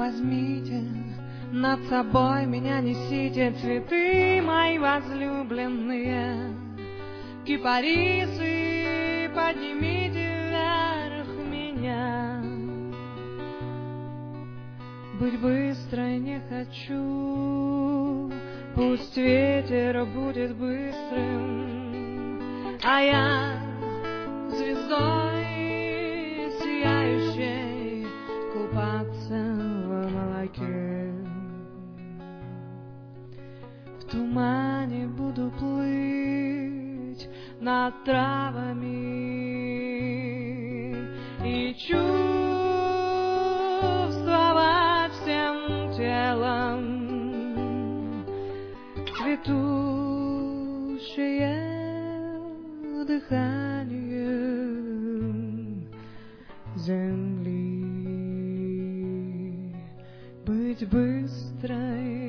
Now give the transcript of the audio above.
возьмите, над собой меня несите, цветы мои возлюбленные, кипарисы поднимите вверх меня. Быть быстрой не хочу, пусть ветер будет быстрым, а я звездой сияющей купаться в молоке. В тумане буду плыть над травами и чувствовать всем телом цветущее дыхание земли. Быть быстрой